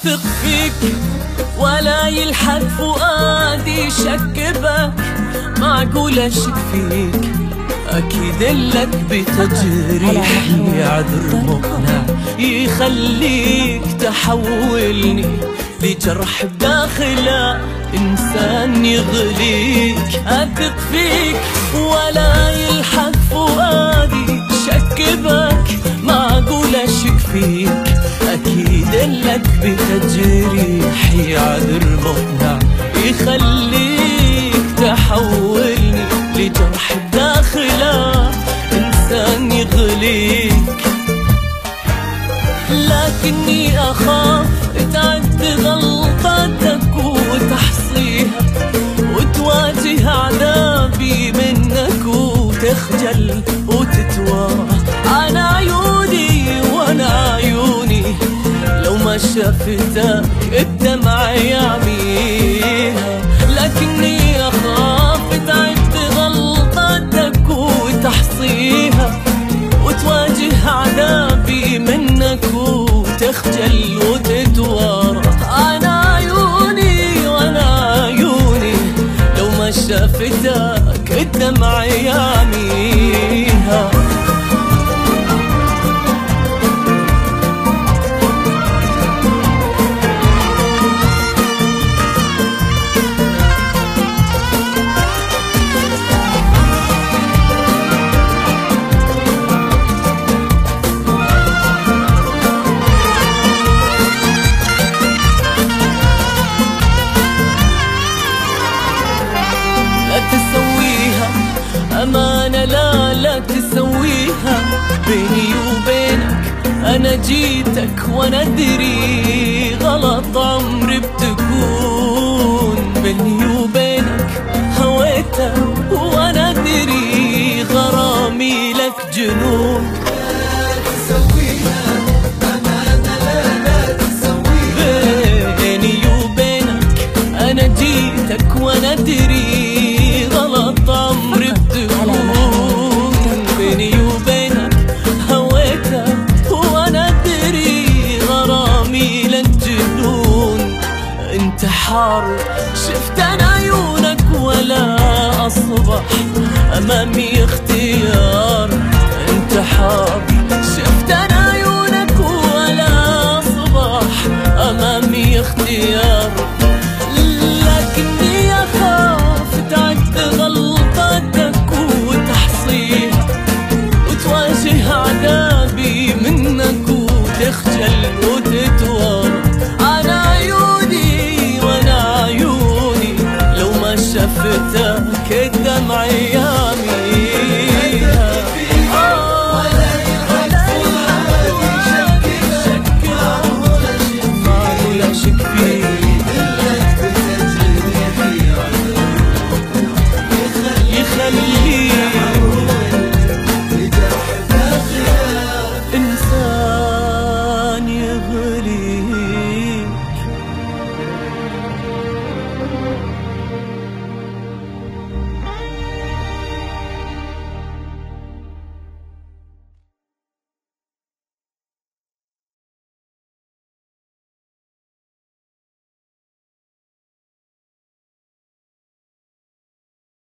أثق فيك ولا يلحق فؤادي شك بك، معقول أشك فيك أكيد لك بتجريحي عذر مقنع يخليك تحولني لجرح بداخله إنسان يغليك. أثق فيك ولا يلحق فؤادي شك بك، معقول أشك فيك أكيد لك بتجريحي عذر مقنع يخليك تحولني لجرح بداخله إنسان يغليك. لكني أخاف تعد غلطتك وتحصيها وتواجه عذابي منك وتخجل وتتوارى عن عيوني، وانا عيوني لو ما شافتك الدمع يعميها. لكني أخاف تعد غلطتك وتحصيها وتواجه عذابي منك وتخجل وتتوارى عن عيوني، وانا عيوني لو ما شافتك الدمع يعميها. أمانة لا تسويها بيني وبينك، أنا جيتك وأنا أدري غلط عمري بتكون. بيني وبينك هويتك وأنا أدري غرامي لك جنون. لا تسويها أمانة لا تسويها بيني وبينك أنا جيتك وأنا أدري غلط عمري بتكون. بيني وبينك هويتك وانا ادري غرامي لك جنون. انت حار شفت انا عيونك ولا اصبح امامي اختيار. انت حار شفت انا عيونك ولا اصبح امامي اختيار.